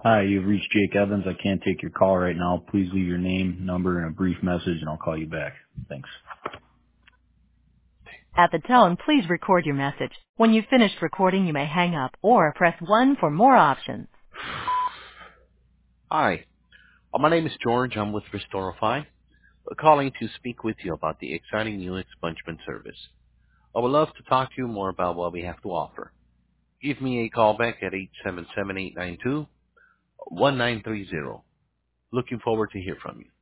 Hi, you've reached Jake Evans. I can't take your call right now. Please leave your name, number, and a brief message, and I'll call you back. Thanks. At the tone, please record your message. When you've finished recording, you may hang up or press 1 for more options. Hi, my name is George. I'm with Restorify, calling to speak with you about the exciting new expungement service. I would love to talk to you more about what we have to offer. Give me a call back at 877-892-1930. Looking forward to hear from you.